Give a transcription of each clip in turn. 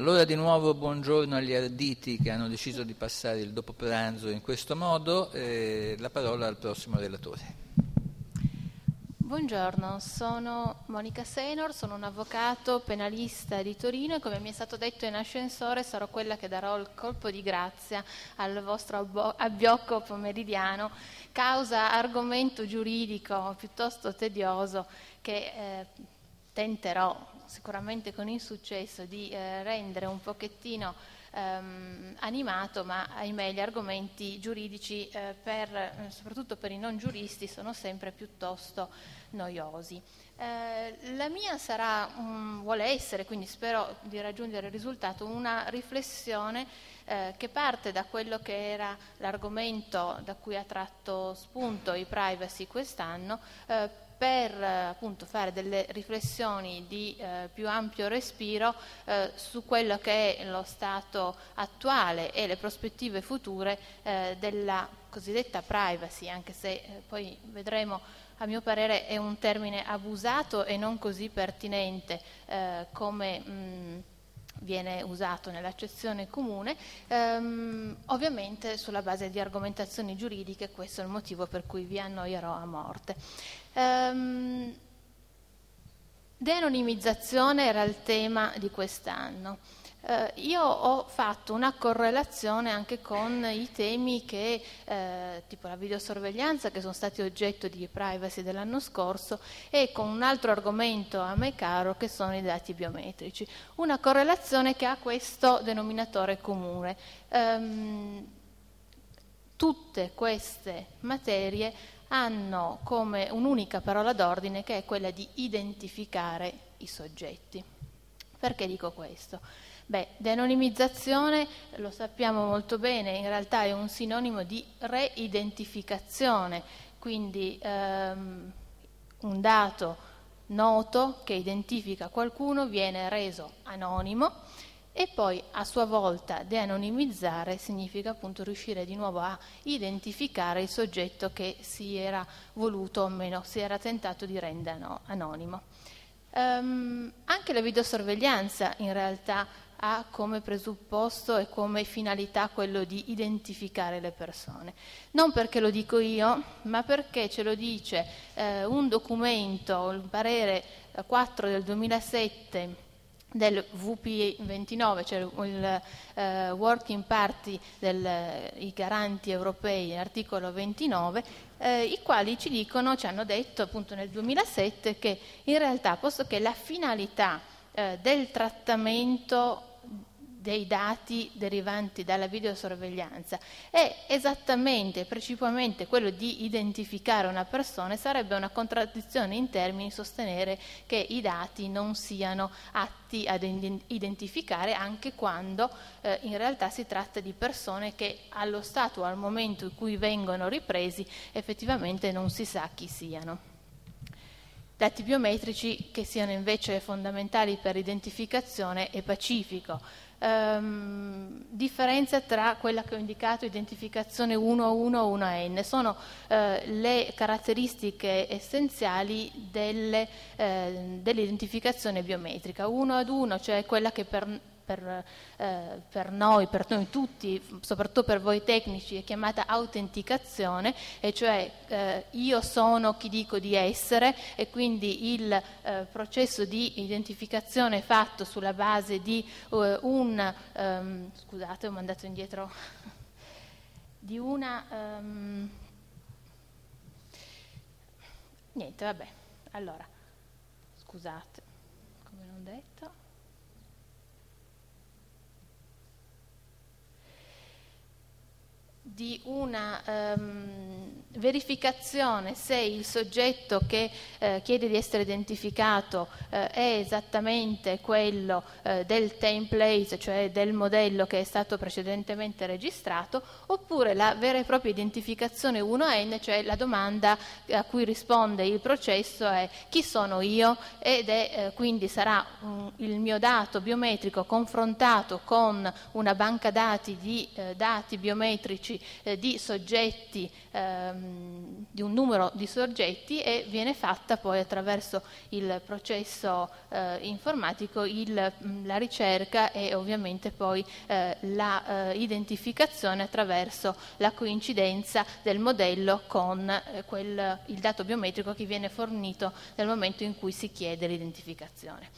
Allora di nuovo buongiorno agli arditi che hanno deciso di passare il dopo pranzo in questo modo. La parola al prossimo relatore. Buongiorno, sono Monica Senor, sono un avvocato penalista di Torino e come mi è stato detto in ascensore sarò quella che darò il colpo di grazia al vostro abbiocco pomeridiano, causa argomento giuridico piuttosto tedioso che tenterò sicuramente con insuccesso di rendere un pochettino animato, ma ahimè gli argomenti giuridici soprattutto per i non giuristi sono sempre piuttosto noiosi. La mia vuole essere, quindi spero di raggiungere il risultato, una riflessione che parte da quello che era l'argomento da cui ha tratto spunto i privacy quest'anno, per appunto fare delle riflessioni di più ampio respiro su quello che è lo stato attuale e le prospettive future della cosiddetta privacy, anche se poi vedremo, a mio parere è un termine abusato e non così pertinente come viene usato nell'accezione comune, ovviamente sulla base di argomentazioni giuridiche. Questo è il motivo per cui vi annoierò a morte. De-anonimizzazione era il tema di quest'anno. Io ho fatto una correlazione anche con i temi che, tipo la videosorveglianza, che sono stati oggetto di privacy dell'anno scorso, e con un altro argomento a me caro che sono i dati biometrici. Una correlazione che ha questo denominatore comune. Tutte queste materie hanno come un'unica parola d'ordine che è quella di identificare i soggetti. Perché dico questo? De-anonimizzazione, lo sappiamo molto bene, in realtà è un sinonimo di reidentificazione, quindi un dato noto che identifica qualcuno viene reso anonimo e poi a sua volta de-anonimizzare significa appunto riuscire di nuovo a identificare il soggetto che si era voluto o meno, si era tentato di rendere anonimo. Anche la videosorveglianza in realtà ha come presupposto e come finalità quello di identificare le persone. Non perché lo dico io, ma perché ce lo dice un documento, il parere 4 del 2007 del WP29, cioè il Working Party dei garanti europei, articolo 29, i quali ci hanno detto appunto nel 2007 che in realtà, posto che la finalità del trattamento dei dati derivanti dalla videosorveglianza è esattamente, precipuamente quello di identificare una persona, sarebbe una contraddizione in termini sostenere che i dati non siano atti ad identificare anche quando in realtà si tratta di persone che allo stato o al momento in cui vengono ripresi effettivamente non si sa chi siano. Dati biometrici che siano invece fondamentali per l'identificazione è pacifico. Differenza tra quella che ho indicato, identificazione 1-1-1N, sono le caratteristiche essenziali dell'identificazione biometrica. 1 ad 1, cioè quella che per noi tutti, soprattutto per voi tecnici, è chiamata autenticazione, e cioè io sono chi dico di essere, e quindi il processo di identificazione è fatto sulla base di scusate, ho mandato indietro di una niente, vabbè, allora scusate, come non detto, di una verificazione se il soggetto che chiede di essere identificato è esattamente quello del template, cioè del modello che è stato precedentemente registrato, oppure la vera e propria identificazione 1N, cioè la domanda a cui risponde il processo è chi sono io, ed è quindi sarà il mio dato biometrico confrontato con una banca dati di dati biometrici di soggetti di un numero di soggetti e viene fatta poi attraverso il processo informatico la ricerca e ovviamente poi la identificazione attraverso la coincidenza del modello con il dato biometrico che viene fornito nel momento in cui si chiede l'identificazione.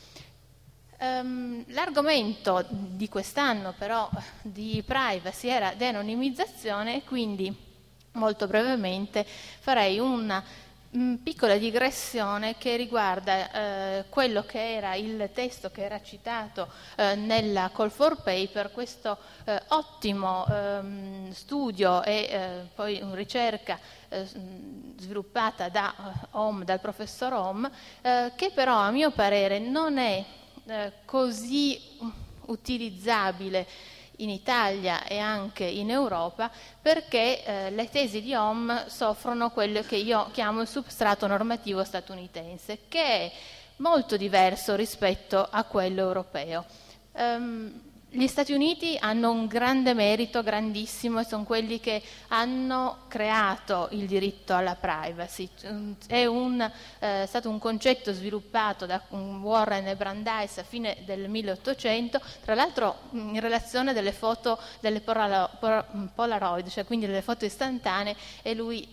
L'argomento di quest'anno però di privacy era de-anonimizzazione, quindi molto brevemente farei una piccola digressione che riguarda quello che era il testo che era citato nella Call for Paper, questo ottimo studio e poi una ricerca sviluppata dal professor Ohm, che però a mio parere non è così utilizzabile in Italia e anche in Europa, perché le tesi di Ohm soffrono quello che io chiamo il substrato normativo statunitense, che è molto diverso rispetto a quello europeo. Gli Stati Uniti hanno un grande merito, grandissimo, e sono quelli che hanno creato il diritto alla privacy. È stato un concetto sviluppato da Warren e Brandeis a fine del 1800, tra l'altro in relazione delle foto delle Polaroid, cioè quindi delle foto istantanee, e lui,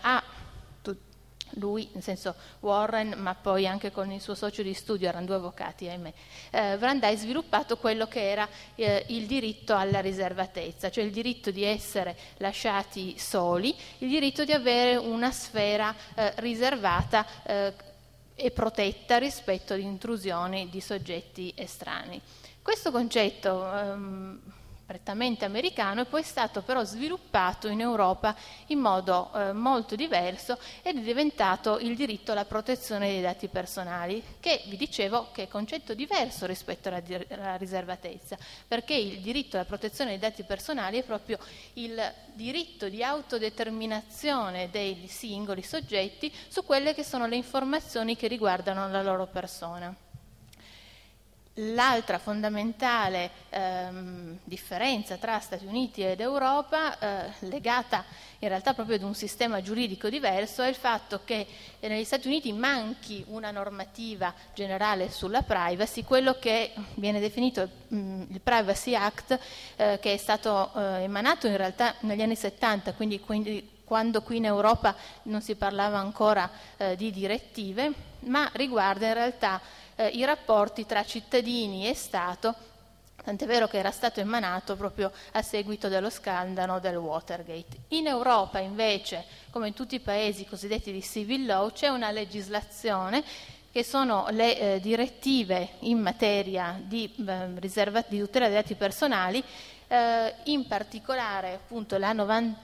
nel senso Warren, ma poi anche con il suo socio di studio, erano due avvocati, ahimè, Brandeis, sviluppato quello che era il diritto alla riservatezza, cioè il diritto di essere lasciati soli, il diritto di avere una sfera riservata e protetta rispetto ad intrusioni di soggetti estranei. Questo concetto prettamente americano è poi stato però sviluppato in Europa in modo molto diverso ed è diventato il diritto alla protezione dei dati personali, che vi dicevo che è concetto diverso rispetto alla riservatezza, perché il diritto alla protezione dei dati personali è proprio il diritto di autodeterminazione dei singoli soggetti su quelle che sono le informazioni che riguardano la loro persona. L'altra fondamentale differenza tra Stati Uniti ed Europa, legata in realtà proprio ad un sistema giuridico diverso, è il fatto che negli Stati Uniti manchi una normativa generale sulla privacy, quello che viene definito il Privacy Act, che è stato emanato in realtà negli anni 70, quindi quando qui in Europa non si parlava ancora di direttive, ma riguarda in realtà i rapporti tra cittadini e Stato, tant'è vero che era stato emanato proprio a seguito dello scandalo del Watergate. In Europa invece, come in tutti i paesi cosiddetti di civil law, c'è una legislazione che sono le direttive in materia di tutela dei dati personali, in particolare appunto la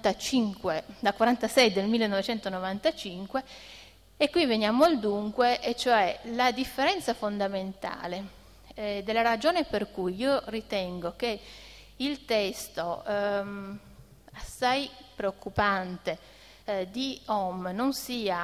46 del 1995. E qui veniamo al dunque, e cioè la differenza fondamentale della ragione per cui io ritengo che il testo assai preoccupante di Ohm non sia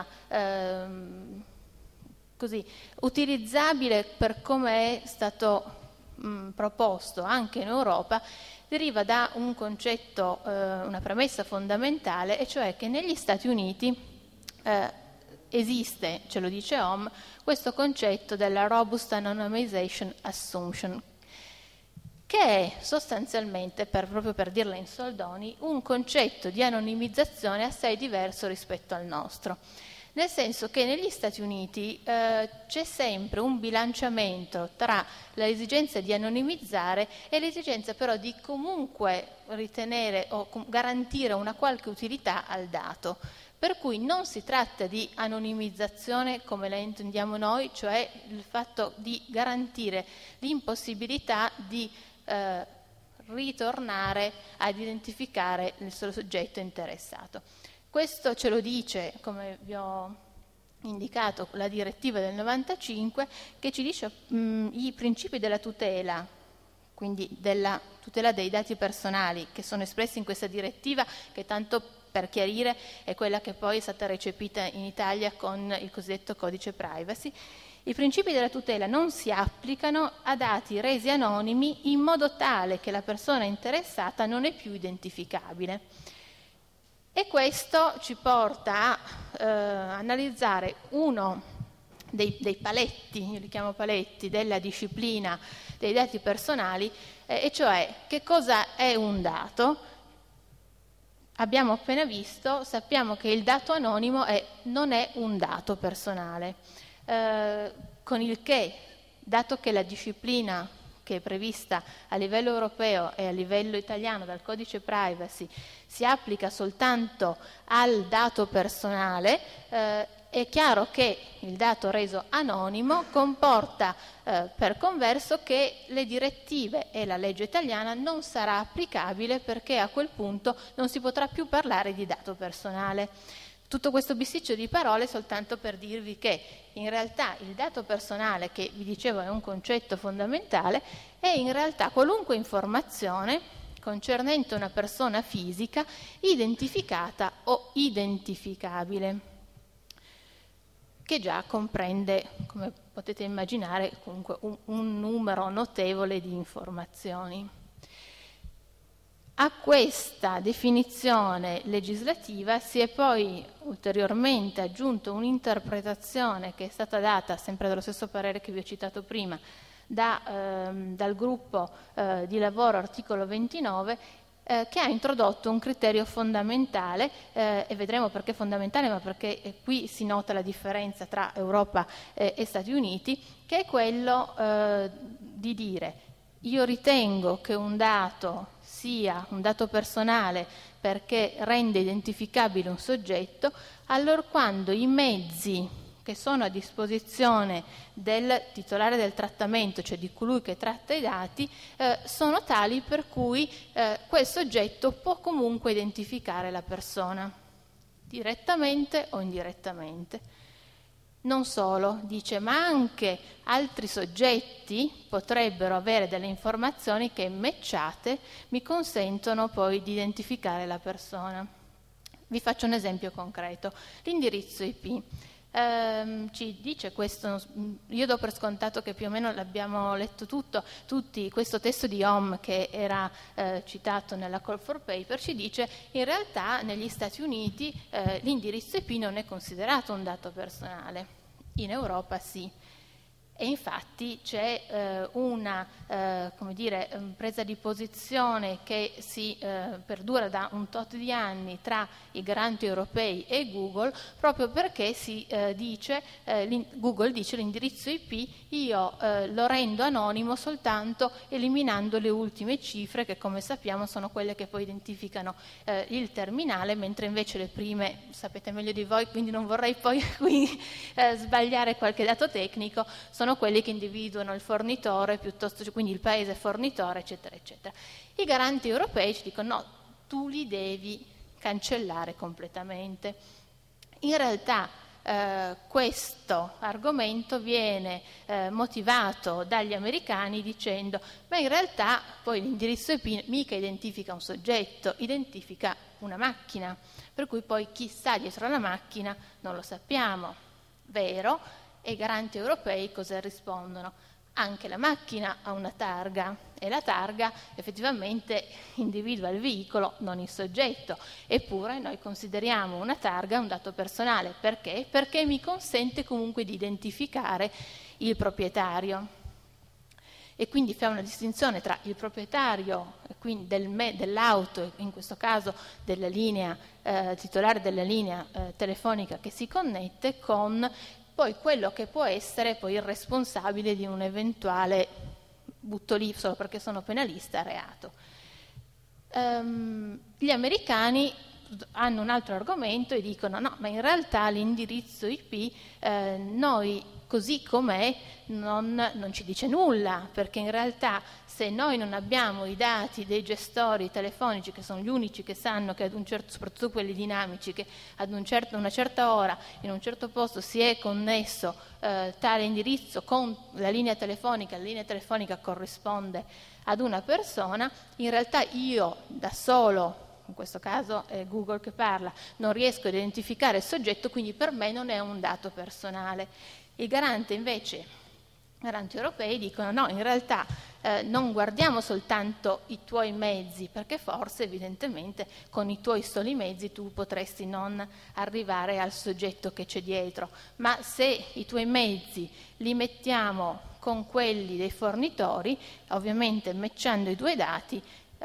così utilizzabile per come è stato proposto anche in Europa, deriva da un concetto, una premessa fondamentale, e cioè che negli Stati Uniti esiste, ce lo dice Ohm, questo concetto della Robust Anonymization Assumption, che è sostanzialmente, proprio per dirla in soldoni, un concetto di anonimizzazione assai diverso rispetto al nostro. Nel senso che negli Stati Uniti c'è sempre un bilanciamento tra l'esigenza di anonimizzare e l'esigenza però di comunque ritenere o garantire una qualche utilità al dato. Per cui non si tratta di anonimizzazione come la intendiamo noi, cioè il fatto di garantire l'impossibilità di ritornare ad identificare il soggetto interessato. Questo ce lo dice, come vi ho indicato, la direttiva del 95, che ci dice i principi della tutela, quindi della tutela dei dati personali, che sono espressi in questa direttiva, che tanto per chiarire è quella che poi è stata recepita in Italia con il cosiddetto codice privacy. I principi della tutela non si applicano a dati resi anonimi in modo tale che la persona interessata non è più identificabile. E questo ci porta a analizzare uno dei paletti, io li chiamo paletti, della disciplina dei dati personali, e cioè che cosa è un dato. Abbiamo appena visto, sappiamo che il dato anonimo non è un dato personale, con il che, dato che la disciplina che è prevista a livello europeo e a livello italiano dal codice privacy si applica soltanto al dato personale, è chiaro che il dato reso anonimo comporta per converso che le direttive e la legge italiana non sarà applicabile, perché a quel punto non si potrà più parlare di dato personale. Tutto questo bisticcio di parole soltanto per dirvi che in realtà il dato personale, che vi dicevo è un concetto fondamentale, è in realtà qualunque informazione concernente una persona fisica identificata o identificabile, che già comprende, come potete immaginare, comunque un numero notevole di informazioni. A questa definizione legislativa si è poi ulteriormente aggiunto un'interpretazione che è stata data, sempre dallo stesso parere che vi ho citato prima, dal gruppo di lavoro articolo 29, che ha introdotto un criterio fondamentale, e vedremo perché fondamentale, ma perché qui si nota la differenza tra Europa e Stati Uniti, che è quello di dire: io ritengo che un dato sia un dato personale perché rende identificabile un soggetto allorquando i mezzi che sono a disposizione del titolare del trattamento, cioè di colui che tratta i dati, sono tali per cui quel soggetto può comunque identificare la persona, direttamente o indirettamente. Non solo, dice, ma anche altri soggetti potrebbero avere delle informazioni che, matchate, mi consentono poi di identificare la persona. Vi faccio un esempio concreto: l'indirizzo IP. Ci dice questo, io do per scontato che più o meno l'abbiamo letto tutti, questo testo di Hom che era citato nella Call for Paper ci dice in realtà negli Stati Uniti l'indirizzo IP non è considerato un dato personale, in Europa sì. E infatti c'è una presa di posizione che si perdura da un tot di anni tra i garanti europei e Google, proprio perché si Google dice l'indirizzo IP io lo rendo anonimo soltanto eliminando le ultime cifre, che come sappiamo sono quelle che poi identificano il terminale, mentre invece le prime sapete meglio di voi, quindi non vorrei poi qui sbagliare qualche dato tecnico, sono quelli che individuano il fornitore, piuttosto, quindi il paese fornitore, eccetera, eccetera. I garanti europei ci dicono no, tu li devi cancellare completamente. In realtà questo argomento viene motivato dagli americani dicendo ma in realtà poi l'indirizzo IP mica identifica un soggetto, identifica una macchina, per cui poi chi sta dietro alla macchina non lo sappiamo. Vero? E i garanti europei cosa rispondono? Anche la macchina ha una targa e la targa effettivamente individua il veicolo, non il soggetto. Eppure noi consideriamo una targa un dato personale. Perché? Perché mi consente comunque di identificare il proprietario. E quindi fa una distinzione tra il proprietario quindi dell'auto, in questo caso della linea, titolare della linea telefonica che si connette, con poi quello che può essere poi il responsabile di un eventuale, butto lì solo perché sono penalista, reato. Gli americani hanno un altro argomento e dicono no, ma in realtà l'indirizzo IP noi così com'è non ci dice nulla, perché in realtà se noi non abbiamo i dati dei gestori telefonici, che sono gli unici che sanno che ad un certo, soprattutto quelli dinamici, che ad una certa ora in un certo posto si è connesso tale indirizzo con la linea telefonica corrisponde ad una persona, in realtà io da solo, in questo caso è Google che parla, non riesco a identificare il soggetto, quindi per me non è un dato personale. Il garante invece, garanti europei dicono no, in realtà non guardiamo soltanto i tuoi mezzi, perché forse evidentemente con i tuoi soli mezzi tu potresti non arrivare al soggetto che c'è dietro, ma se i tuoi mezzi li mettiamo con quelli dei fornitori, ovviamente matchando i due dati,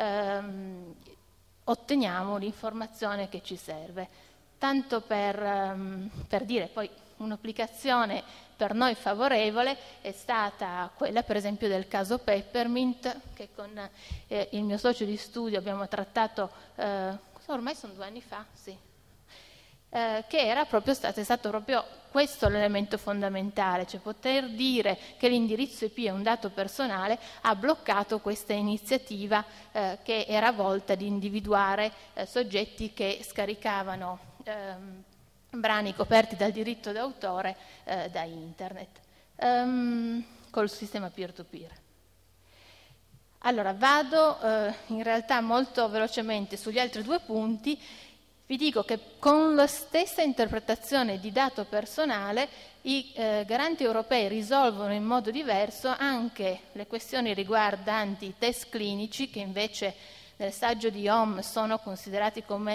otteniamo l'informazione che ci serve. Tanto per dire, poi un'applicazione per noi favorevole è stata quella per esempio del caso Peppermint, che con il mio socio di studio abbiamo trattato, ormai sono 2 anni fa, sì, che era proprio è stato proprio questo l'elemento fondamentale, cioè poter dire che l'indirizzo IP è un dato personale ha bloccato questa iniziativa che era volta ad individuare soggetti che scaricavano brani coperti dal diritto d'autore da internet col sistema peer-to-peer. Allora vado in realtà molto velocemente sugli altri 2 punti. Vi dico che con la stessa interpretazione di dato personale i garanti europei risolvono in modo diverso anche le questioni riguardanti i test clinici, che invece nel saggio di Hom sono considerati come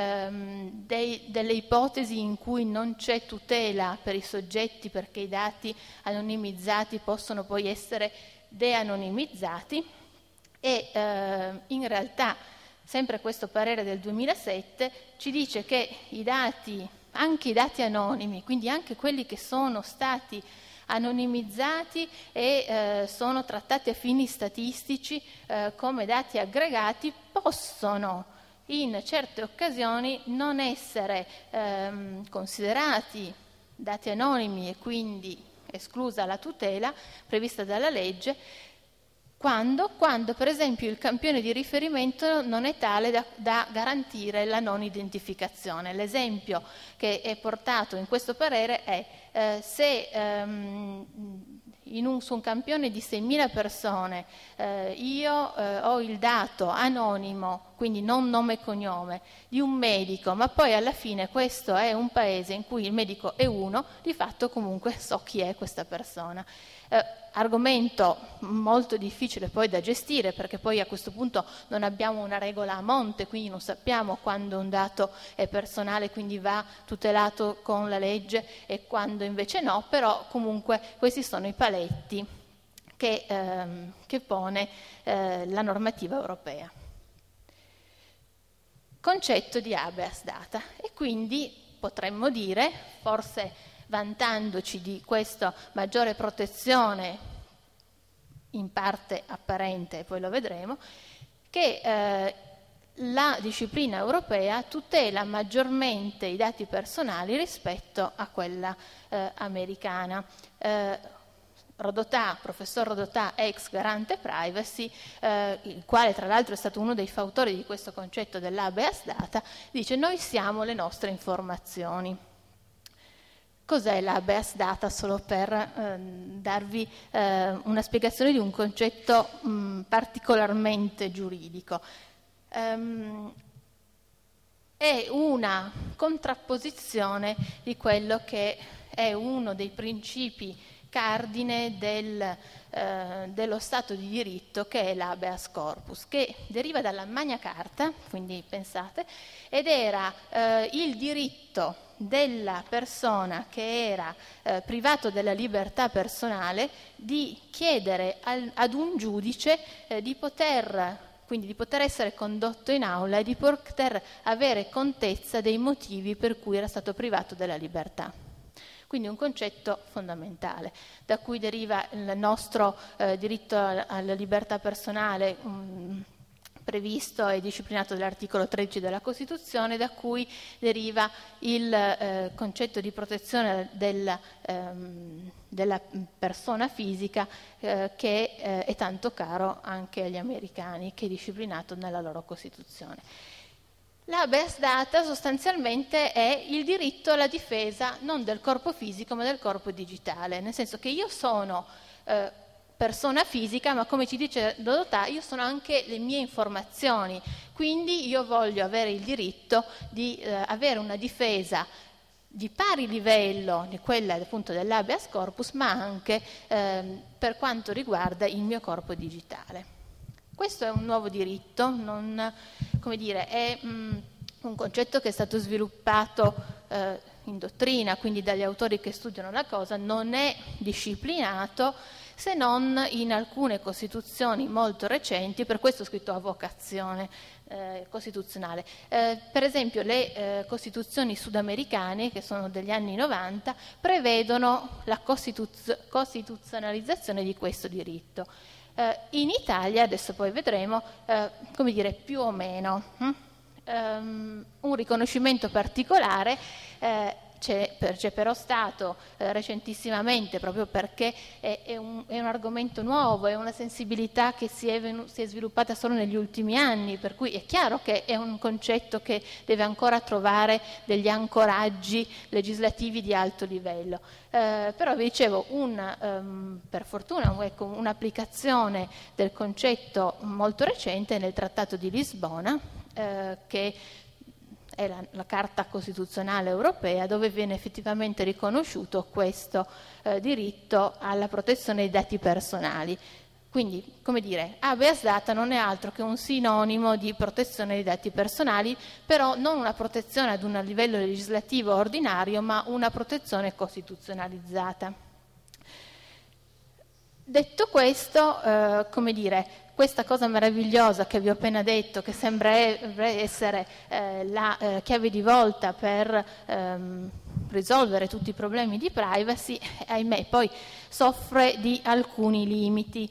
delle ipotesi in cui non c'è tutela per i soggetti, perché i dati anonimizzati possono poi essere de-anonimizzati, e in realtà sempre questo parere del 2007 ci dice che i dati, anche i dati anonimi, quindi anche quelli che sono stati anonimizzati e sono trattati a fini statistici come dati aggregati, possono in certe occasioni non essere considerati dati anonimi e quindi esclusa la tutela prevista dalla legge, quando per esempio il campione di riferimento non è tale da garantire la non identificazione. L'esempio che è portato in questo parere è se su un campione di 6.000 persone io ho il dato anonimo, quindi non nome e cognome, di un medico, ma poi alla fine questo è un paese in cui il medico è uno, di fatto comunque so chi è questa persona. Argomento molto difficile poi da gestire, perché poi a questo punto non abbiamo una regola a monte, quindi non sappiamo quando un dato è personale, quindi va tutelato con la legge, e quando invece no, però comunque questi sono i paletti che pone la normativa europea. Concetto di habeas data, e quindi potremmo dire, forse vantandoci di questa maggiore protezione in parte apparente, e poi lo vedremo, che la disciplina europea tutela maggiormente i dati personali rispetto a quella americana. Professor Rodotà, ex garante privacy, il quale tra l'altro è stato uno dei fautori di questo concetto dell'habeas data, dice: noi siamo le nostre informazioni. Cos'è l'habeas data? Solo per darvi una spiegazione di un concetto particolarmente giuridico. È una contrapposizione di quello che è uno dei principi cardine dello Stato di diritto, che è l'habeas corpus, che deriva dalla Magna Carta, quindi pensate, ed era il diritto della persona che era privato della libertà personale di chiedere ad un giudice di poter essere condotto in aula e di poter avere contezza dei motivi per cui era stato privato della libertà. Quindi un concetto fondamentale, da cui deriva il nostro diritto alla libertà personale previsto e disciplinato dall'articolo 13 della Costituzione, da cui deriva il concetto di protezione della persona fisica che è tanto caro anche agli americani, che è disciplinato nella loro Costituzione. L'habeas data sostanzialmente è il diritto alla difesa non del corpo fisico ma del corpo digitale, nel senso che io sono persona fisica, ma come ci dice Rodotà, io sono anche le mie informazioni, quindi io voglio avere il diritto di avere una difesa di pari livello di quella appunto dell'habeas corpus, ma anche per quanto riguarda il mio corpo digitale. Questo è un nuovo diritto, è un concetto che è stato sviluppato in dottrina, quindi dagli autori che studiano la cosa, non è disciplinato se non in alcune costituzioni molto recenti, per questo ho scritto a vocazione costituzionale. Per esempio le costituzioni sudamericane, che sono degli anni 90, prevedono la costituzionalizzazione di questo diritto. In Italia, adesso poi vedremo, più o meno, un riconoscimento particolare c'è però stato recentissimamente, proprio perché è un argomento nuovo, è una sensibilità che si è sviluppata solo negli ultimi anni, per cui è chiaro che è un concetto che deve ancora trovare degli ancoraggi legislativi di alto livello. Però vi dicevo, per fortuna, un'applicazione del concetto molto recente nel Trattato di Lisbona, che è la Carta Costituzionale Europea, dove viene effettivamente riconosciuto questo diritto alla protezione dei dati personali. Quindi, habeas data non è altro che un sinonimo di protezione dei dati personali, però non una protezione ad un livello legislativo ordinario, ma una protezione costituzionalizzata. Detto questo, questa cosa meravigliosa che vi ho appena detto, che sembra essere la chiave di volta per risolvere tutti i problemi di privacy, ahimè poi soffre di alcuni limiti.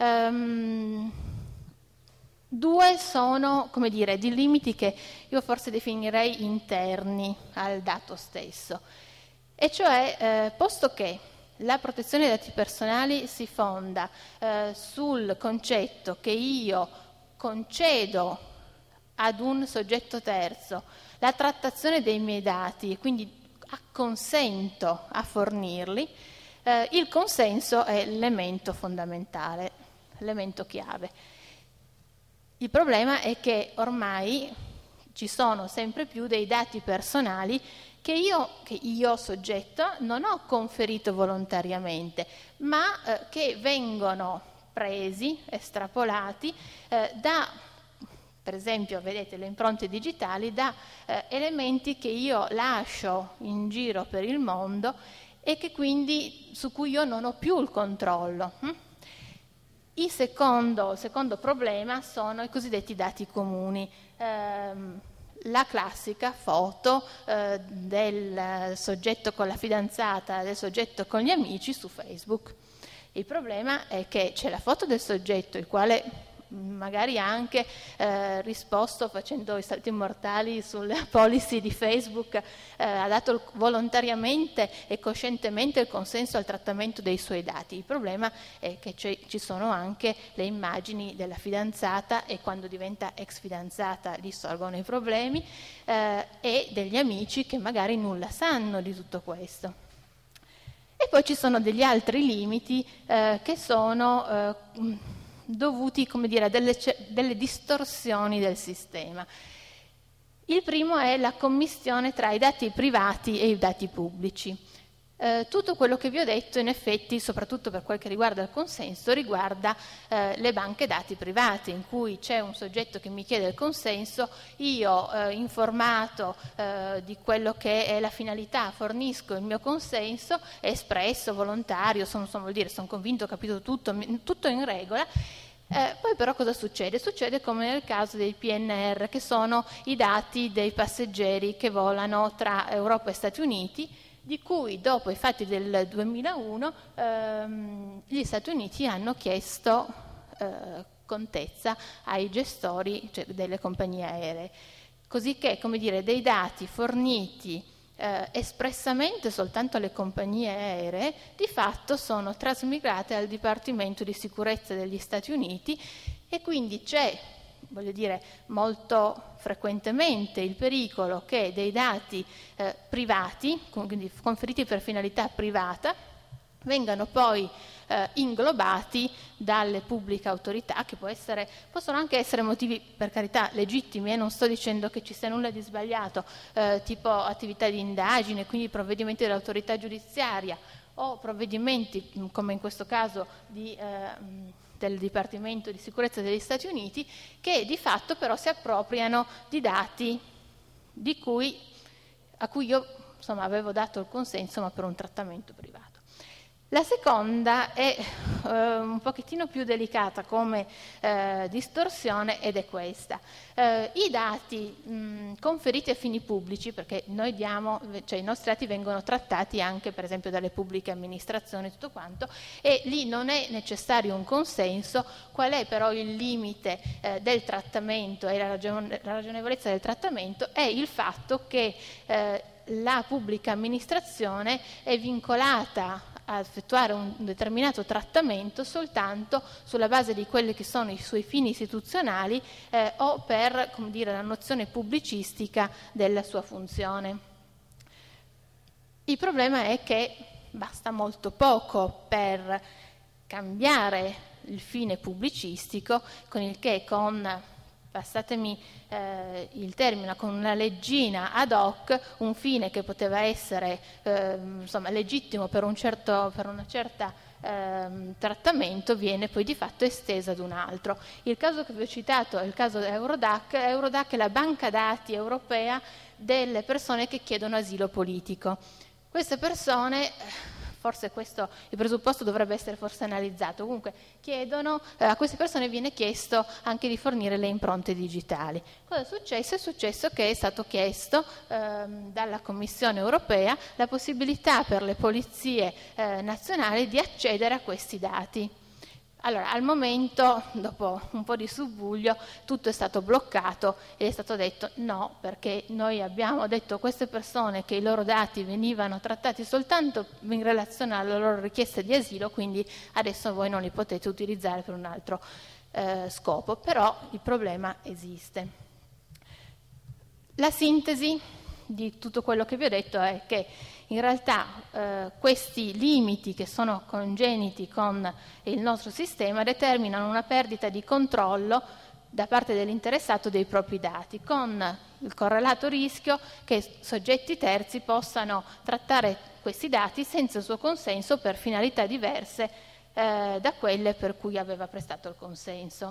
Due sono, di limiti che io forse definirei interni al dato stesso, e cioè, posto che la protezione dei dati personali si fonda sul concetto che io concedo ad un soggetto terzo la trattazione dei miei dati e quindi acconsento a fornirli, il consenso è l'elemento fondamentale, l'elemento chiave. Il problema è che ormai ci sono sempre più dei dati personali che io soggetto non ho conferito volontariamente, ma che vengono presi, estrapolati per esempio, vedete, le impronte digitali, da elementi che io lascio in giro per il mondo e che quindi su cui io non ho più il controllo. Il secondo problema sono i cosiddetti dati comuni. La classica foto del soggetto con la fidanzata, del soggetto con gli amici su Facebook. Il problema è che c'è la foto del soggetto, il quale magari ha anche risposto facendo i salti mortali sulle policy di Facebook, ha dato volontariamente e coscientemente il consenso al trattamento dei suoi dati. Il problema è che ci sono anche le immagini della fidanzata, e quando diventa ex fidanzata gli sorgono i problemi, e degli amici che magari nulla sanno di tutto questo. E poi ci sono degli altri limiti che sono dovuti, a delle distorsioni del sistema. Il primo è la commistione tra i dati privati e i dati pubblici. Tutto quello che vi ho detto, in effetti, soprattutto per quel che riguarda il consenso, riguarda le banche dati private, in cui c'è un soggetto che mi chiede il consenso, io informato di quello che è la finalità, fornisco il mio consenso, espresso, volontario, sono convinto, ho capito tutto in regola. Poi però cosa succede? Succede come nel caso dei PNR, che sono i dati dei passeggeri che volano tra Europa e Stati Uniti, di cui dopo i fatti del 2001 gli Stati Uniti hanno chiesto contezza ai gestori, cioè delle compagnie aeree, così che, dei dati forniti espressamente soltanto alle compagnie aeree, di fatto sono trasmigrate al Dipartimento di Sicurezza degli Stati Uniti, e quindi c'è, molto frequentemente il pericolo che dei dati privati, quindi conferiti per finalità privata, vengano poi inglobati dalle pubbliche autorità, che possono anche essere motivi, per carità, legittimi, non sto dicendo che ci sia nulla di sbagliato, tipo attività di indagine, quindi provvedimenti dell'autorità giudiziaria o provvedimenti, come in questo caso del Dipartimento di Sicurezza degli Stati Uniti, che di fatto però si appropriano di dati a cui io avevo dato il consenso, ma per un trattamento privato. La seconda è un pochettino più delicata come distorsione, ed è questa. I dati conferiti a fini pubblici, perché i nostri dati vengono trattati anche per esempio dalle pubbliche amministrazioni, tutto quanto, e lì non è necessario un consenso. Qual è però il limite del trattamento e la ragionevolezza del trattamento? È il fatto che la pubblica amministrazione è vincolata a effettuare un determinato trattamento soltanto sulla base di quelli che sono i suoi fini istituzionali o per, la nozione pubblicistica della sua funzione. Il problema è che basta molto poco per cambiare il fine pubblicistico, con il che passatemi il termine, con una leggina ad hoc, un fine che poteva essere legittimo per una certa trattamento viene poi di fatto esteso ad un altro. Il caso che vi ho citato è il caso Eurodac. Eurodac è la banca dati europea delle persone che chiedono asilo politico. Queste persone, forse questo il presupposto dovrebbe essere forse analizzato, comunque a queste persone viene chiesto anche di fornire le impronte digitali. Cosa è successo? È successo che è stato chiesto dalla Commissione europea la possibilità per le polizie nazionali di accedere a questi dati. Allora, al momento, dopo un po' di subbuglio, tutto è stato bloccato ed è stato detto no, perché noi abbiamo detto a queste persone che i loro dati venivano trattati soltanto in relazione alla loro richiesta di asilo, quindi adesso voi non li potete utilizzare per un altro scopo, però il problema esiste. La sintesi di tutto quello che vi ho detto è che in realtà questi limiti che sono congeniti con il nostro sistema determinano una perdita di controllo da parte dell'interessato dei propri dati, con il correlato rischio che soggetti terzi possano trattare questi dati senza il suo consenso per finalità diverse da quelle per cui aveva prestato il consenso.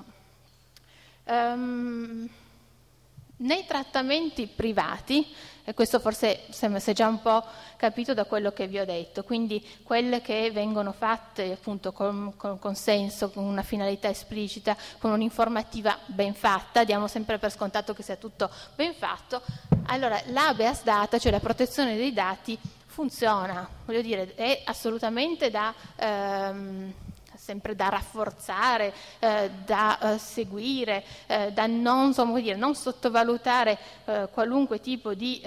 Nei trattamenti privati, e questo forse si è già un po' capito da quello che vi ho detto, quindi quelle che vengono fatte appunto con consenso, con una finalità esplicita, con un'informativa ben fatta, diamo sempre per scontato che sia tutto ben fatto, allora l'habeas data, cioè la protezione dei dati, funziona, voglio dire, è assolutamente sempre da rafforzare, da seguire, da non sottovalutare qualunque tipo di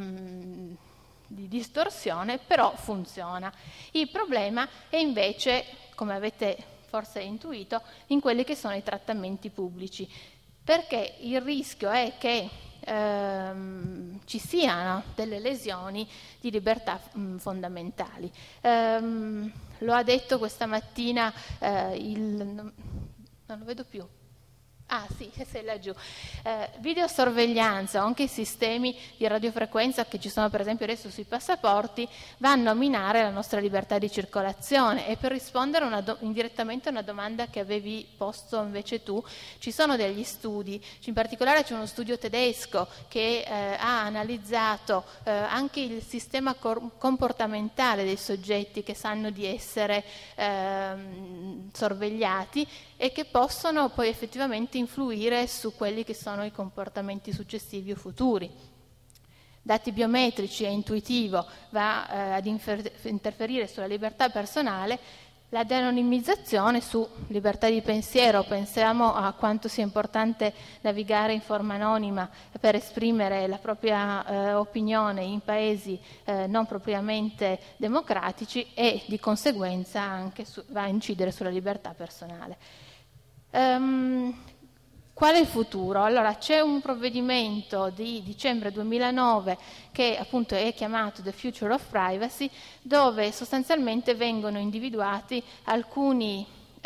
distorsione, però funziona. Il problema è invece, come avete forse intuito, in quelli che sono i trattamenti pubblici, perché il rischio è che ci siano delle lesioni di libertà fondamentali. Lo ha detto questa mattina non lo vedo più. Ah sì, sei laggiù. Videosorveglianza o anche i sistemi di radiofrequenza che ci sono per esempio adesso sui passaporti vanno a minare la nostra libertà di circolazione. E per rispondere indirettamente a una domanda che avevi posto invece tu, ci sono degli studi, in particolare c'è uno studio tedesco che ha analizzato anche il sistema comportamentale dei soggetti che sanno di essere sorvegliati e che possono poi effettivamente influire su quelli che sono i comportamenti successivi o futuri. Dati biometrici e intuitivo va ad interferire sulla libertà personale, la de-anonimizzazione su libertà di pensiero. Pensiamo a quanto sia importante navigare in forma anonima per esprimere la propria opinione in paesi non propriamente democratici e di conseguenza anche va a incidere sulla libertà personale. Qual è il futuro? Allora, c'è un provvedimento di dicembre 2009 che appunto è chiamato The Future of Privacy, dove sostanzialmente vengono individuati alcuni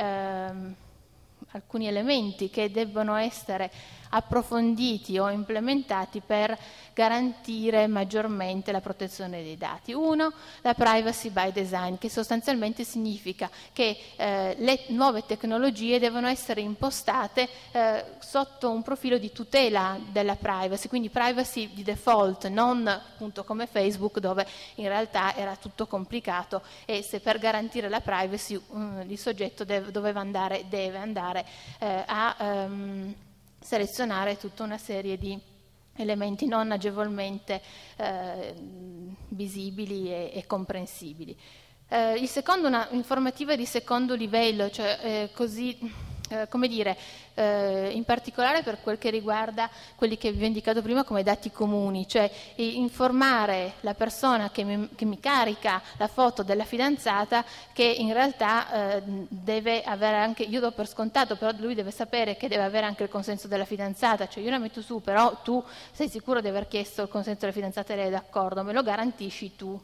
elementi che debbono essere approfonditi o implementati per garantire maggiormente la protezione dei dati. Uno, la privacy by design, che sostanzialmente significa che le nuove tecnologie devono essere impostate sotto un profilo di tutela della privacy, quindi privacy di default, non appunto come Facebook, dove in realtà era tutto complicato e se per garantire la privacy il soggetto deve andare a selezionare tutta una serie di elementi non agevolmente visibili e comprensibili. Il secondo, una informativa di secondo livello, cioè in particolare per quel che riguarda quelli che vi ho indicato prima come dati comuni, cioè informare la persona che mi carica la foto della fidanzata che in realtà deve avere anche, io do per scontato, però lui deve sapere che deve avere anche il consenso della fidanzata, cioè io la metto su, però tu sei sicuro di aver chiesto il consenso della fidanzata e lei è d'accordo, me lo garantisci tu.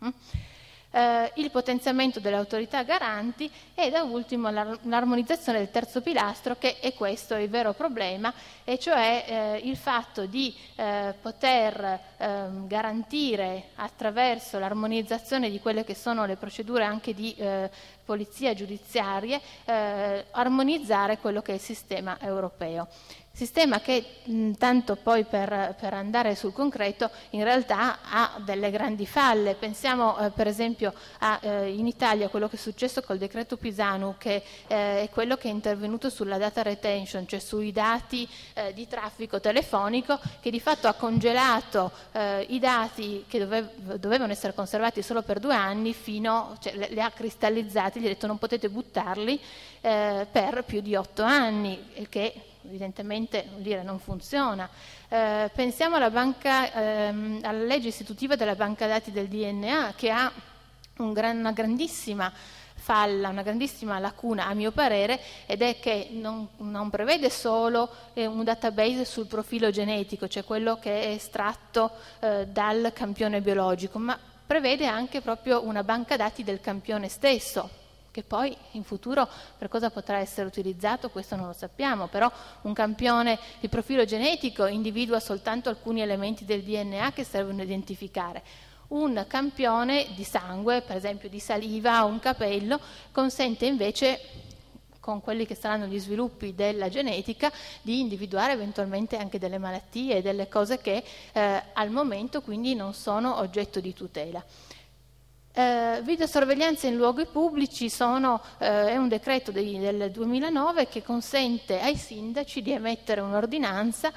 Il potenziamento delle autorità garanti e da ultimo l'armonizzazione del terzo pilastro, che è questo il vero problema, e cioè il fatto di poter garantire attraverso l'armonizzazione di quelle che sono le procedure anche di polizia giudiziarie, armonizzare quello che è il sistema europeo. Sistema che, tanto poi per andare sul concreto, in realtà ha delle grandi falle. Pensiamo per esempio in Italia a quello che è successo col decreto Pisanu, che è quello che è intervenuto sulla data retention, cioè sui dati di traffico telefonico, che di fatto ha congelato i dati che dovevano essere conservati solo per 2 anni, cioè li ha cristallizzati, gli ha detto non potete buttarli per più di 8 anni, che evidentemente non funziona. Pensiamo alla legge istitutiva della banca dati del DNA, che ha una grandissima falla, una grandissima lacuna a mio parere, ed è che non prevede solo un database sul profilo genetico, cioè quello che è estratto dal campione biologico, ma prevede anche proprio una banca dati del campione stesso, che poi in futuro per cosa potrà essere utilizzato, questo non lo sappiamo, però un campione di profilo genetico individua soltanto alcuni elementi del DNA che servono a identificare. Un campione di sangue, per esempio di saliva o un capello, consente invece, con quelli che saranno gli sviluppi della genetica, di individuare eventualmente anche delle malattie, delle cose che al momento quindi non sono oggetto di tutela. Videosorveglianza in luoghi pubblici è un decreto del 2009 che consente ai sindaci di emettere un'ordinanza,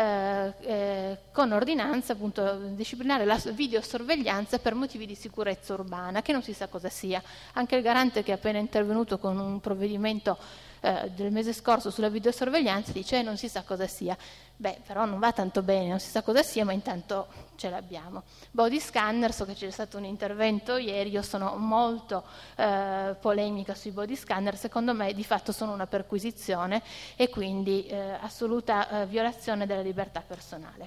con ordinanza appunto disciplinare la videosorveglianza per motivi di sicurezza urbana, che non si sa cosa sia. Anche il garante, che è appena intervenuto con un provvedimento del mese scorso sulla videosorveglianza, dice non si sa cosa sia. Beh, però non va tanto bene, non si sa cosa sia, ma intanto ce l'abbiamo. Body scanner, so che c'è stato un intervento ieri, io sono molto polemica sui body scanner, secondo me di fatto sono una perquisizione e quindi assoluta violazione della libertà personale.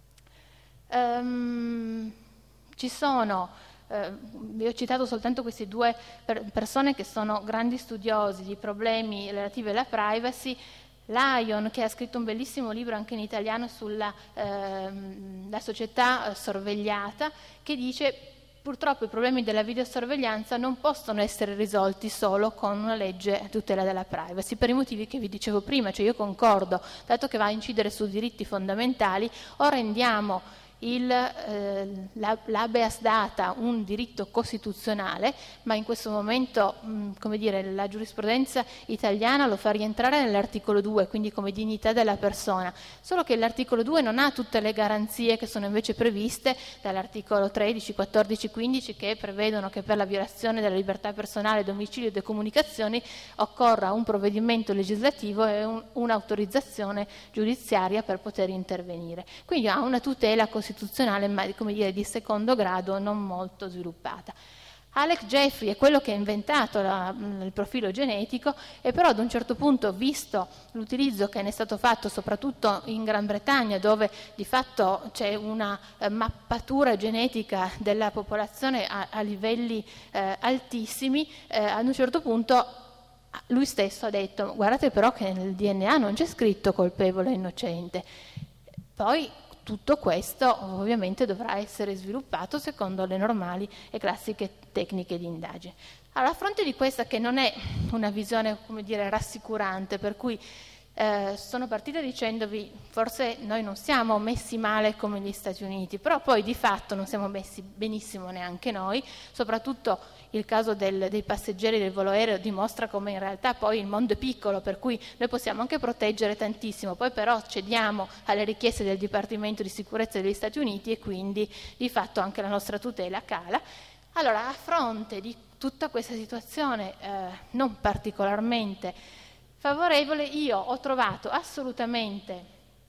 Ci sono vi ho citato soltanto queste 2 persone che sono grandi studiosi di problemi relativi alla privacy. Lion, che ha scritto un bellissimo libro anche in italiano sulla la società sorvegliata, che dice purtroppo i problemi della videosorveglianza non possono essere risolti solo con una legge a tutela della privacy, per i motivi che vi dicevo prima, cioè io concordo, dato che va a incidere su diritti fondamentali, o rendiamo l'habeas data un diritto costituzionale, ma in questo momento la giurisprudenza italiana lo fa rientrare nell'articolo 2, quindi come dignità della persona, solo che l'articolo 2 non ha tutte le garanzie che sono invece previste dall'articolo 13, 14, 15, che prevedono che per la violazione della libertà personale, domicilio e comunicazioni occorra un provvedimento legislativo e un'autorizzazione giudiziaria per poter intervenire. Quindi ha una tutela costituzionale, ma di secondo grado, non molto sviluppata. Alec Jeffrey è quello che ha inventato il profilo genetico, e però ad un certo punto, visto l'utilizzo che ne è stato fatto soprattutto in Gran Bretagna, dove di fatto c'è una mappatura genetica della popolazione a livelli altissimi, ad un certo punto lui stesso ha detto: guardate però che nel DNA non c'è scritto colpevole o innocente. Poi tutto questo ovviamente dovrà essere sviluppato secondo le normali e classiche tecniche di indagine. Allora, a fronte di questa, che non è una visione, come dire, rassicurante, per cui sono partita dicendovi forse noi non siamo messi male come gli Stati Uniti, però poi di fatto non siamo messi benissimo neanche noi, soprattutto il caso dei passeggeri del volo aereo dimostra come in realtà poi il mondo è piccolo, per cui noi possiamo anche proteggere tantissimo, poi però cediamo alle richieste del Dipartimento di Sicurezza degli Stati Uniti e quindi di fatto anche la nostra tutela cala. Allora, a fronte di tutta questa situazione non particolarmente favorevole, io ho trovato assolutamente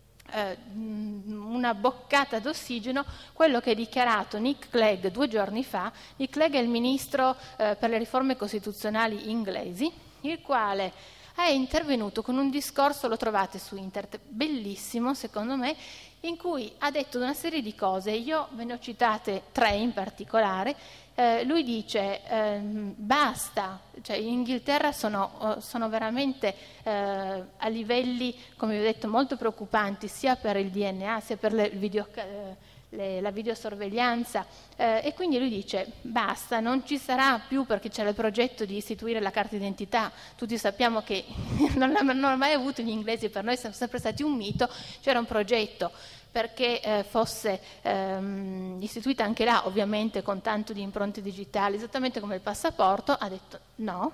una boccata d'ossigeno quello che ha dichiarato Nick Clegg 2 giorni fa. Nick Clegg è il ministro per le riforme costituzionali inglesi, il quale è intervenuto con un discorso, lo trovate su internet, bellissimo secondo me, in cui ha detto una serie di cose. Io ve ne ho citate 3 in particolare. Lui dice basta, cioè in Inghilterra sono veramente a livelli, come vi ho detto, molto preoccupanti, sia per il DNA sia per la videosorveglianza, e quindi lui dice basta, non ci sarà più, perché c'era il progetto di istituire la carta d'identità. Tutti sappiamo che non hanno mai avuto gli inglesi, per noi sono sempre stati un mito. C'era un progetto perché fosse istituita anche là, ovviamente con tanto di impronte digitali, esattamente come il passaporto. Ha detto no,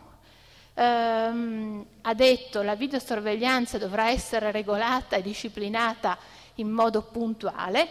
ha detto la videosorveglianza dovrà essere regolata e disciplinata in modo puntuale,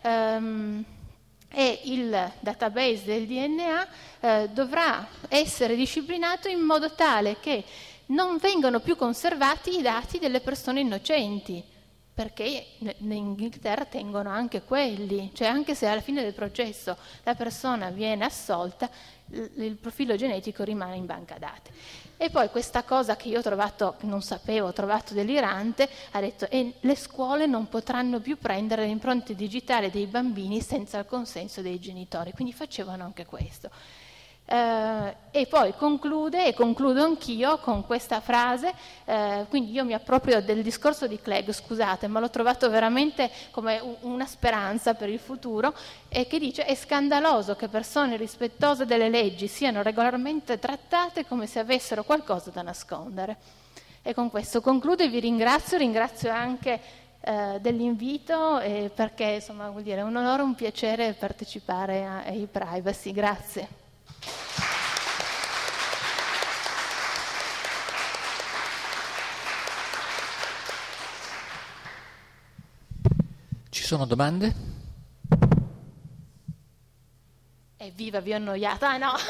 e il database del DNA dovrà essere disciplinato in modo tale che non vengano più conservati i dati delle persone innocenti, perché in Inghilterra tengono anche quelli, cioè anche se alla fine del processo la persona viene assolta, il profilo genetico rimane in banca dati. E poi questa cosa che io ho trovato, non sapevo, ho trovato delirante, ha detto le scuole non potranno più prendere le impronte digitali dei bambini senza il consenso dei genitori, quindi facevano anche questo. E poi conclude, e concludo anch'io con questa frase, quindi io mi approprio del discorso di Clegg, scusate, ma l'ho trovato veramente come una speranza per il futuro, e che dice: è scandaloso che persone rispettose delle leggi siano regolarmente trattate come se avessero qualcosa da nascondere. E con questo concludo e vi ringrazio anche dell'invito, perché insomma vuol dire è un onore, un piacere partecipare ai Privacy. Grazie. Ci sono domande? Evviva, vi ho annoiata. Ah, no!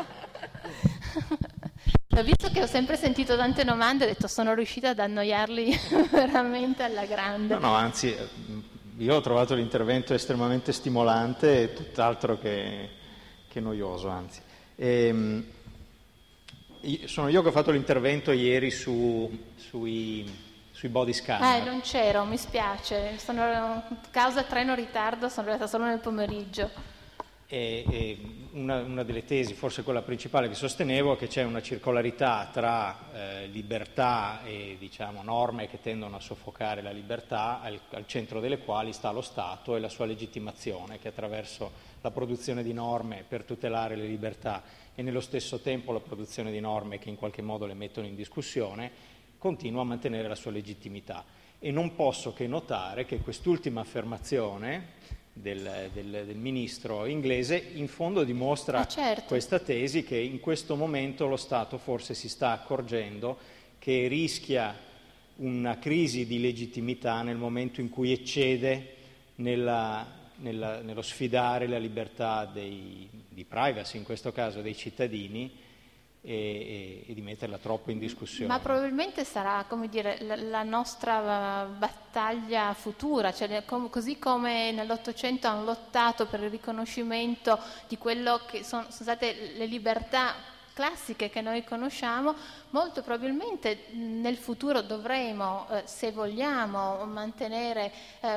Visto che ho sempre sentito tante domande, ho detto sono riuscita ad annoiarli veramente alla grande. No, anzi, io ho trovato l'intervento estremamente stimolante e tutt'altro che noioso, anzi. Sono io che ho fatto l'intervento ieri sui body scanner. Non c'ero, mi spiace, causa treno ritardo, sono arrivata solo nel pomeriggio. E una delle tesi, forse quella principale che sostenevo, è che c'è una circolarità tra libertà e norme che tendono a soffocare la libertà, al centro delle quali sta lo Stato e la sua legittimazione, che attraverso la produzione di norme per tutelare le libertà e nello stesso tempo la produzione di norme che in qualche modo le mettono in discussione, continua a mantenere la sua legittimità. E non posso che notare che quest'ultima affermazione del ministro inglese in fondo dimostra questa tesi, che in questo momento lo Stato forse si sta accorgendo che rischia una crisi di legittimità nel momento in cui eccede nello sfidare la libertà di privacy, in questo caso dei cittadini, e di metterla troppo in discussione. Ma probabilmente sarà, come dire, la nostra battaglia futura, cioè così come nell'Ottocento hanno lottato per il riconoscimento di quello che sono state le libertà classiche che noi conosciamo, molto probabilmente nel futuro dovremo, se vogliamo mantenere,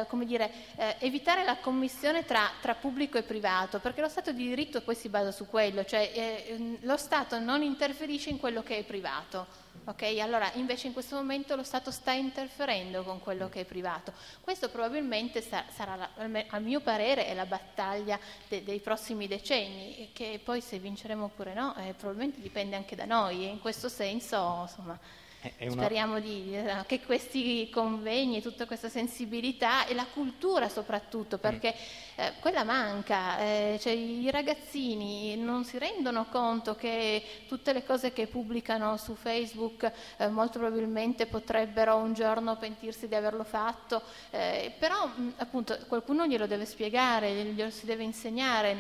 evitare la commissione tra pubblico e privato, perché lo Stato di diritto poi si basa su quello, cioè lo Stato non interferisce in quello che è privato. Ok, allora invece in questo momento lo Stato sta interferendo con quello che è privato. Questo probabilmente sarà, a mio parere, è la battaglia dei prossimi decenni, che poi se vinceremo oppure no, probabilmente dipende anche da noi, e in questo senso, insomma, speriamo che questi convegni, tutta questa sensibilità e la cultura soprattutto, perché quella manca, cioè i ragazzini non si rendono conto che tutte le cose che pubblicano su Facebook molto probabilmente potrebbero un giorno pentirsi di averlo fatto, però appunto qualcuno glielo deve spiegare, glielo si deve insegnare,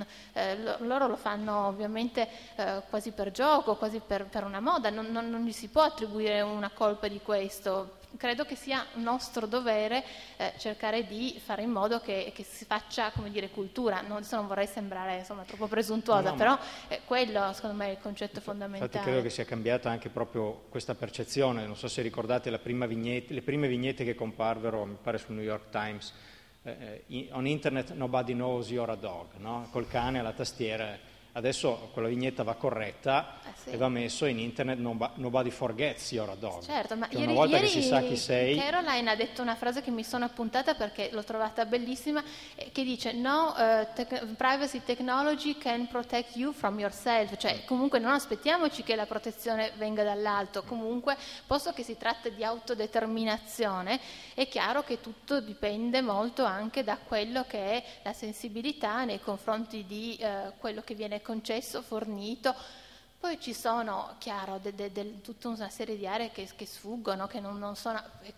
loro lo fanno ovviamente quasi per gioco, quasi per una moda, non gli si può attribuire una colpa di questo. Credo che sia nostro dovere cercare di fare in modo che si faccia, come dire, cultura. Adesso non vorrei sembrare, insomma, troppo presuntuosa, però quello secondo me è il concetto fondamentale. Infatti credo che sia cambiata anche proprio questa percezione. Non so se ricordate le prime vignette che comparvero, mi pare, sul New York Times. On internet nobody knows you're a dog, no? Col cane alla tastiera. Adesso quella vignetta va corretta e va messo in internet nobody forgets you're a dog. Certo, ma cioè, una volta che si sa chi sei. Caroline ha detto una frase che mi sono appuntata perché l'ho trovata bellissima, che dice no privacy technology can protect you from yourself, cioè comunque non aspettiamoci che la protezione venga dall'alto, comunque posto che si tratta di autodeterminazione è chiaro che tutto dipende molto anche da quello che è la sensibilità nei confronti di quello che viene concesso, fornito. Poi ci sono, chiaro, tutta una serie di aree che sfuggono, che non sono, e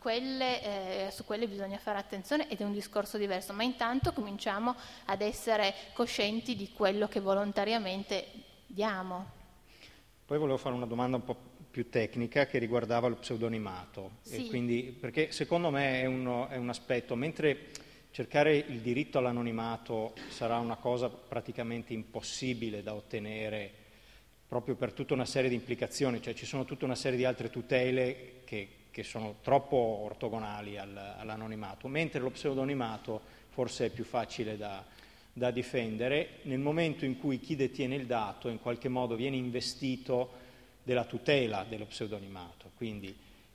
su quelle bisogna fare attenzione ed è un discorso diverso, ma intanto cominciamo ad essere coscienti di quello che volontariamente diamo. Poi volevo fare una domanda un po' più tecnica che riguardava lo pseudonimato, sì. E quindi, perché secondo me è un aspetto, mentre cercare il diritto all'anonimato sarà una cosa praticamente impossibile da ottenere proprio per tutta una serie di implicazioni, cioè ci sono tutta una serie di altre tutele che sono troppo ortogonali all'anonimato, mentre lo pseudonimato forse è più facile da difendere nel momento in cui chi detiene il dato in qualche modo viene investito della tutela dello pseudonimato, quindi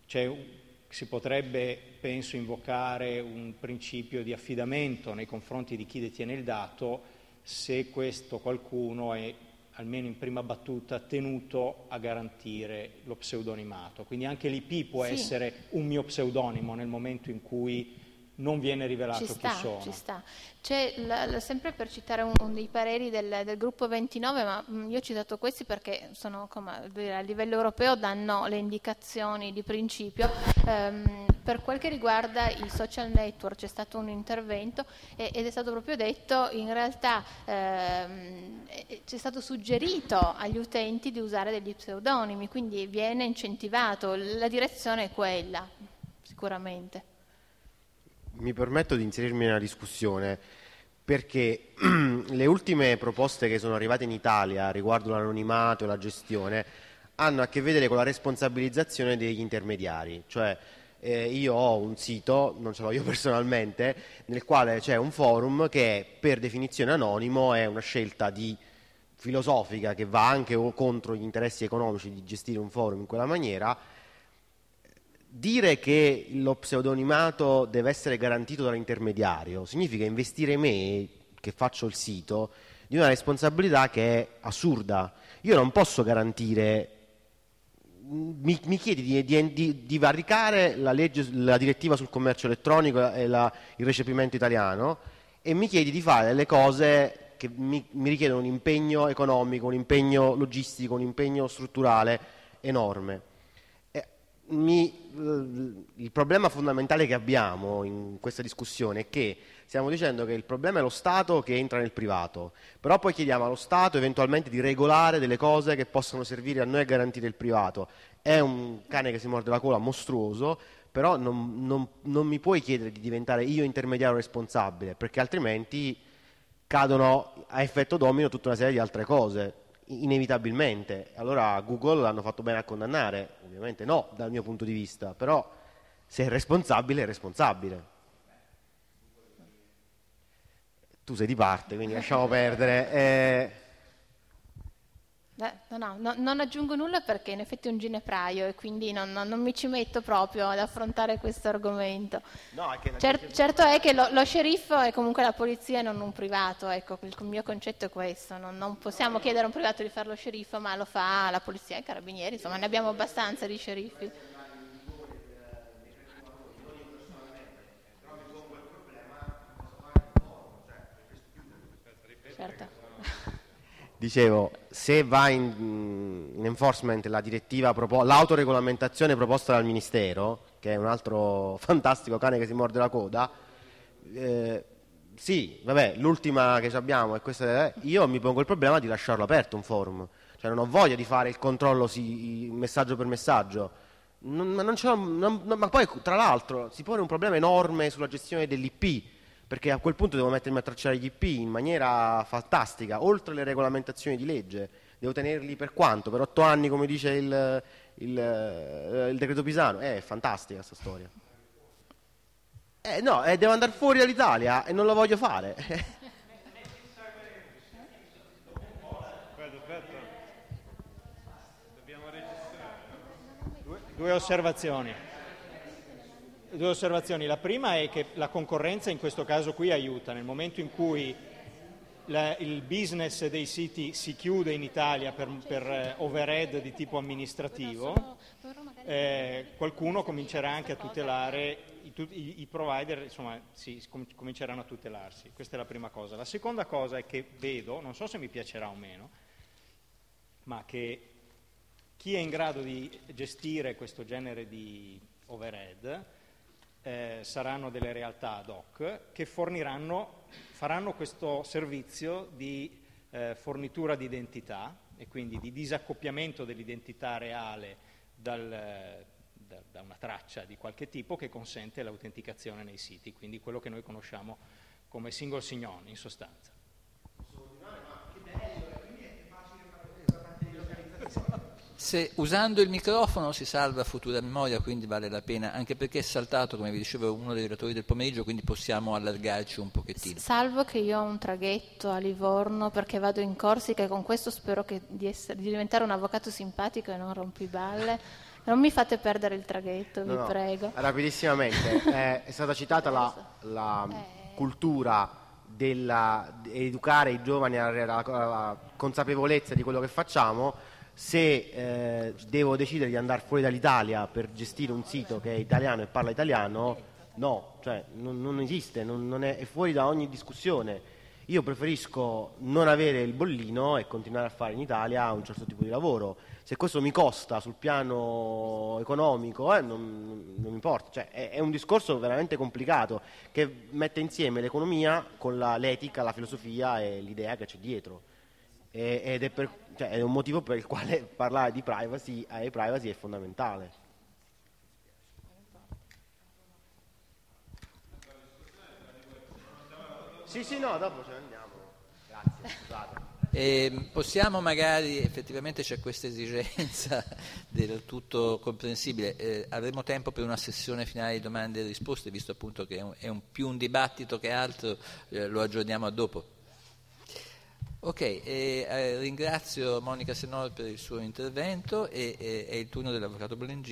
si potrebbe, penso, invocare un principio di affidamento nei confronti di chi detiene il dato se questo qualcuno è, almeno in prima battuta, tenuto a garantire lo pseudonimato. Quindi anche l'IP può essere un mio pseudonimo nel momento in cui non viene rivelato chi sono. Ci sta. C'è, sempre per citare uno dei pareri del gruppo 29, ma io ho citato questi perché sono, a livello europeo danno le indicazioni di principio. Per quel che riguarda i social network c'è stato un intervento ed è stato proprio detto, in realtà c'è stato suggerito agli utenti di usare degli pseudonimi, quindi viene incentivato, la direzione è quella, sicuramente. Mi permetto di inserirmi nella discussione perché le ultime proposte che sono arrivate in Italia riguardo l'anonimato e la gestione hanno a che vedere con la responsabilizzazione degli intermediari, cioè io ho un sito, non ce l'ho io personalmente, nel quale c'è un forum che per definizione anonimo, è una scelta filosofica che va anche contro gli interessi economici di gestire un forum in quella maniera. Dire che lo pseudonimato deve essere garantito dall'intermediario significa investire me, che faccio il sito, di una responsabilità che è assurda. Io non posso garantire, mi chiedi di varicare la direttiva sul commercio elettronico e il recepimento italiano e mi chiedi di fare delle cose che mi richiedono un impegno economico, un impegno logistico, un impegno strutturale enorme. il problema fondamentale che abbiamo in questa discussione è che stiamo dicendo che il problema è lo Stato che entra nel privato, però poi chiediamo allo Stato eventualmente di regolare delle cose che possono servire a noi a garantire il privato. È un cane che si morde la cola mostruoso, però non mi puoi chiedere di diventare io intermediario responsabile, perché altrimenti cadono a effetto domino tutta una serie di altre cose, inevitabilmente. Allora Google l'hanno fatto bene a condannare? Ovviamente no, dal mio punto di vista, però se è responsabile è responsabile. Tu sei di parte, quindi lasciamo perdere. Non aggiungo nulla perché in effetti è un ginepraio e quindi non mi ci metto proprio ad affrontare questo argomento. No, certo è che lo sceriffo è comunque la polizia e non un privato, ecco, il mio concetto è questo, non possiamo chiedere a un privato di fare lo sceriffo, ma lo fa la polizia e i carabinieri, insomma ne abbiamo abbastanza di sceriffi. Certo. Dicevo, se va in enforcement la direttiva, l'autoregolamentazione proposta dal Ministero, che è un altro fantastico cane che si morde la coda, sì, vabbè, l'ultima che abbiamo è questa, io mi pongo il problema di lasciarlo aperto un forum, cioè non ho voglia di fare il controllo messaggio per messaggio, ma poi tra l'altro si pone un problema enorme sulla gestione dell'IP, perché a quel punto devo mettermi a tracciare gli IP in maniera fantastica, oltre le regolamentazioni di legge. Devo tenerli per quanto? Per 8 anni, come dice il decreto Pisano? È fantastica questa storia. No, devo andare fuori dall'Italia e non lo voglio fare. Aspetta. Dobbiamo registrare. Due osservazioni. La prima è che la concorrenza in questo caso qui aiuta. Nel momento in cui il business dei siti si chiude in Italia per overhead di tipo amministrativo, qualcuno comincerà anche a tutelare i provider, insomma, cominceranno a tutelarsi. Questa è la prima cosa. La seconda cosa è che vedo, non so se mi piacerà o meno, ma che chi è in grado di gestire questo genere di overhead saranno delle realtà ad hoc che faranno questo servizio di fornitura di identità e quindi di disaccoppiamento dell'identità reale da una traccia di qualche tipo che consente l'autenticazione nei siti, quindi quello che noi conosciamo come single sign-on in sostanza. Se usando il microfono si salva futura memoria, quindi vale la pena, anche perché è saltato, come vi dicevo, uno dei relatori del pomeriggio, quindi possiamo allargarci un pochettino. Salvo che io ho un traghetto a Livorno perché vado in Corsica e con questo spero di diventare un avvocato simpatico e non rompiballe. Non mi fate perdere il traghetto, vi prego. Rapidissimamente, è stata citata la cultura educare i giovani alla consapevolezza di quello che facciamo. Se devo decidere di andare fuori dall'Italia per gestire un sito che è italiano e parla italiano, no, cioè non esiste, è fuori da ogni discussione. Io preferisco non avere il bollino e continuare a fare in Italia un certo tipo di lavoro. Se questo mi costa sul piano economico, non mi importa. Cioè, è un discorso veramente complicato che mette insieme l'economia con l'etica, la filosofia e l'idea che c'è dietro. Ed è un motivo per il quale parlare di privacy è fondamentale. Sì, no, dopo ce ne andiamo. Grazie, scusate. Possiamo magari, effettivamente c'è questa esigenza del tutto comprensibile, avremo tempo per una sessione finale di domande e risposte, visto appunto che è più un dibattito che altro, lo aggiorniamo a dopo. Ok, ringrazio Monica Senor per il suo intervento e è il turno dell'avvocato Bolengini.